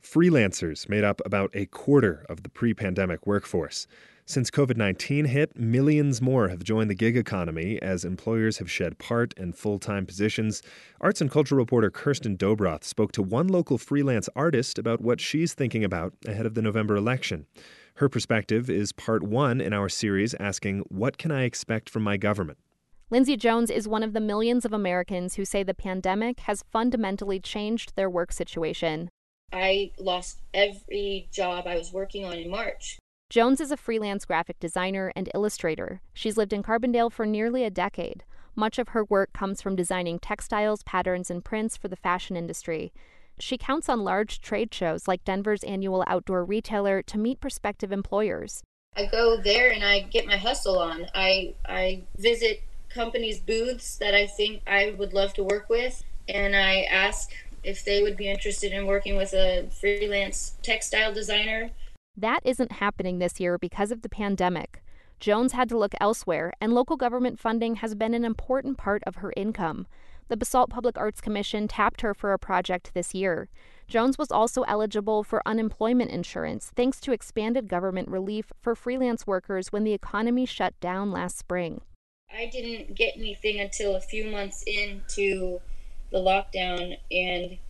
Freelancers made up about a quarter of the pre-pandemic workforce. Since COVID-19 hit, millions more have joined the gig economy as employers have shed part and full-time positions. Arts and culture reporter Kirsten Dobroth spoke to one local freelance artist about what she's thinking about ahead of the November election. Her perspective is part one in our series asking, what can I expect from my government? Lindsay Jones is one of the millions of Americans who say the pandemic has fundamentally changed their work situation. I lost every job I was working on in March. Jones is a freelance graphic designer and illustrator. She's lived in Carbondale for nearly a decade. Much of her work comes from designing textiles, patterns, and prints for the fashion industry. She counts on large trade shows like Denver's annual outdoor retailer to meet prospective employers. I go there and I get my hustle on. I visit companies' booths that I think I would love to work with, and I ask if they would be interested in working with a freelance textile designer. That isn't happening this year because of the pandemic. Jones had to look elsewhere, and local government funding has been an important part of her income. The Basalt Public Arts Commission tapped her for a project this year. Jones was also eligible for unemployment insurance thanks to expanded government relief for freelance workers when the economy shut down last spring. I didn't get anything until a few months into the lockdown, and,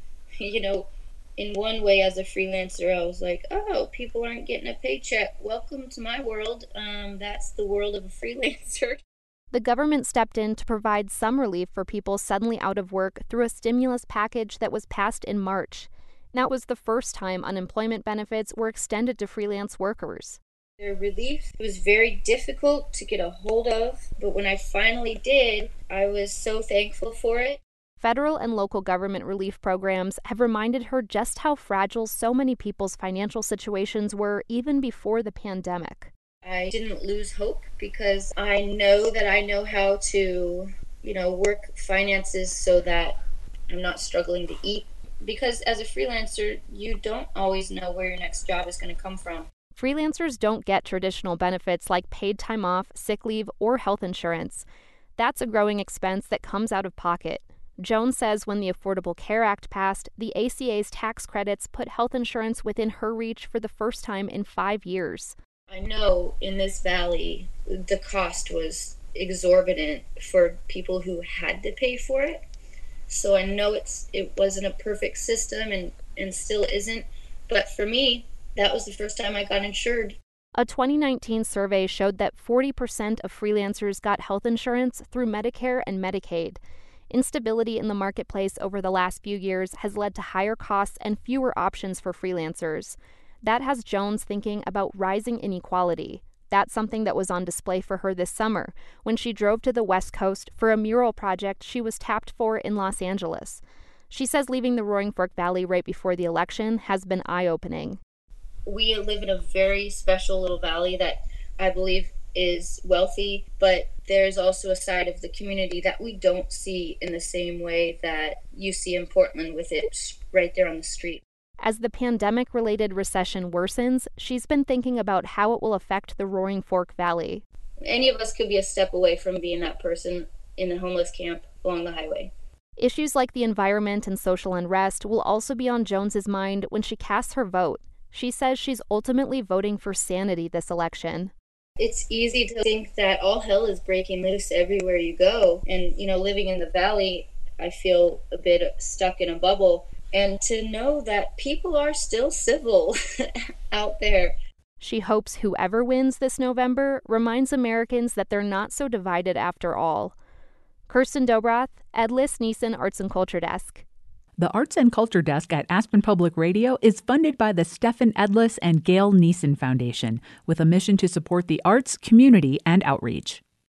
in one way as a freelancer, I was like, oh, people aren't getting a paycheck. Welcome to my world. That's the world of a freelancer. The government stepped in to provide some relief for people suddenly out of work through a stimulus package that was passed in March. That was the first time unemployment benefits were extended to freelance workers. The relief was very difficult to get a hold of, but when I finally did, I was so thankful for it. Federal and local government relief programs have reminded her just how fragile so many people's financial situations were even before the pandemic. I didn't lose hope because I know how to, work finances so that I'm not struggling to eat. Because as a freelancer, you don't always know where your next job is going to come from. Freelancers don't get traditional benefits like paid time off, sick leave, or health insurance. That's a growing expense that comes out of pocket. Jones says when the Affordable Care Act passed, the ACA's tax credits put health insurance within her reach for the first time in 5 years. I know in this valley, the cost was exorbitant for people who had to pay for it. So I know it wasn't a perfect system and still isn't. But for me, that was the first time I got insured. A 2019 survey showed that 40% of freelancers got health insurance through Medicare and Medicaid. Instability in the marketplace over the last few years has led to higher costs and fewer options for freelancers. That has Jones thinking about rising inequality. That's something that was on display for her this summer when she drove to the West Coast for a mural project she was tapped for in Los Angeles. She says leaving the Roaring Fork Valley right before the election has been eye-opening. We live in a very special little valley that I believe is wealthy, but there's also a side of the community that we don't see in the same way that you see in Portland with it right there on the street. As the pandemic-related recession worsens, she's been thinking about how it will affect the Roaring Fork Valley. Any of us could be a step away from being that person in a homeless camp along the highway. Issues like the environment and social unrest will also be on Jones's mind when she casts her vote. She says she's ultimately voting for sanity this election. It's easy to think that all hell is breaking loose everywhere you go. And, living in the valley, I feel a bit stuck in a bubble. And to know that people are still civil out there. She hopes whoever wins this November reminds Americans that they're not so divided after all. Kirsten Dobroth, Edlis Neeson Arts and Culture Desk. The Arts and Culture Desk at Aspen Public Radio is funded by the Stephen Edlis and Gail Neeson Foundation with a mission to support the arts, community, and outreach.